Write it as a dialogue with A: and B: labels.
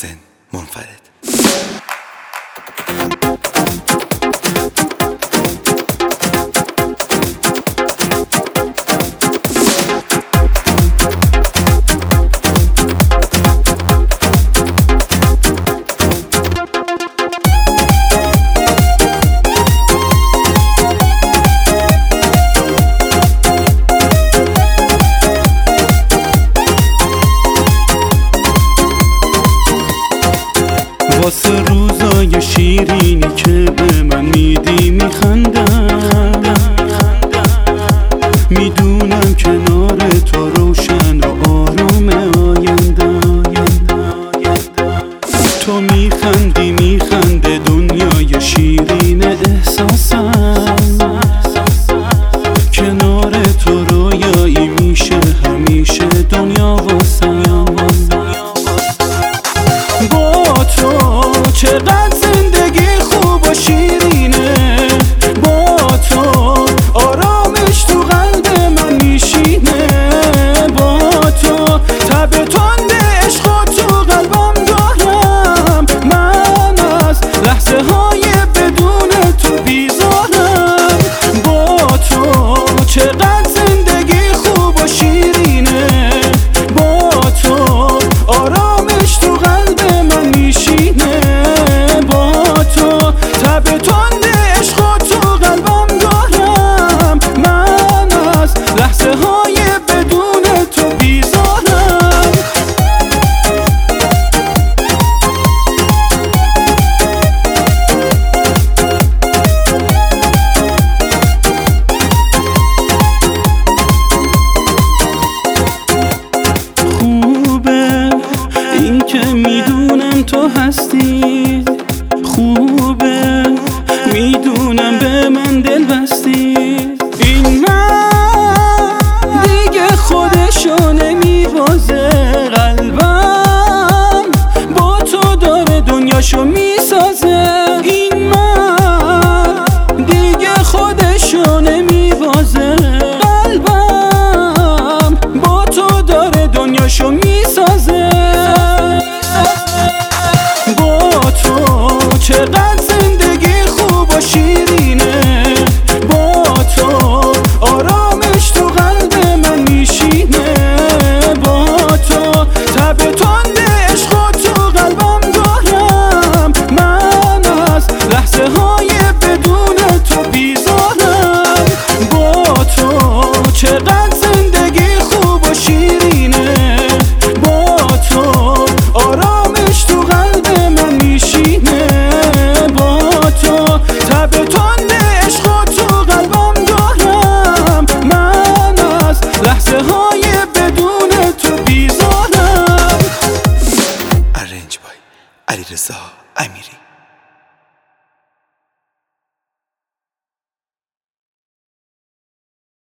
A: محسن منفرد.
B: واسه روزای شیرینی که به من میدی میخندم، میدونم کنار تو روشن و آرام آیندم. تو میخندی میخنده دنیای شیرین احساسم، کنار تو رویایی میشه همیشه دنیا واسم. چقدر زندگی خوب و شیرینه، با تو آرامش تو قلب من میشینه، با تو تب تند عشق و تو قلبم دارم، من از لحظه های بدون تو بیزارم. با تو چقدر زندگی خوب و شیرینه، با تو آرامش تو قلب من میشینه، تب تند عشق و تو قلبم دارم، من از لحظه های بدون تو بیزارم. خوبه این که میدونم تو هستی، خوبه میدونم به من دل بستی، این من دیگه خودشو نمیبازه، قلبم با تو داره دنیاشو میسازه، این من دیگه خودشو نمیبازه، قلبم با تو داره دنیاشو میسازه. با تو چقدر زندگی خوب و شیرینه، با تو آرامش تو قلب من میشینه، با تو تب تند عشق و تو قلبم دارم، من از لحظه های بدون تو بیزارم. با تو چقدر زندگی خوب و شیرینه، با تو آرامش تو قلب من میشینه، با تو تب تند عشق و تو قلبم دارم، من از لحظه های بدون تو بیزارم.
A: ارنج بای علیرضا امیری.